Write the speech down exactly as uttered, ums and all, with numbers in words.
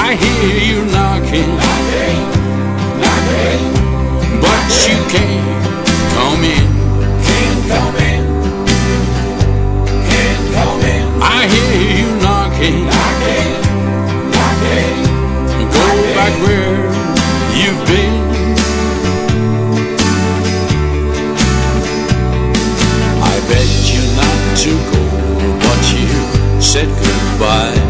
I hear you knocking, knocking, knocking, but you can't come in. can't come in, can't come in, I hear you knocking, knocking, knocking, go back where you've been. I begged you not to go, but you said goodbye.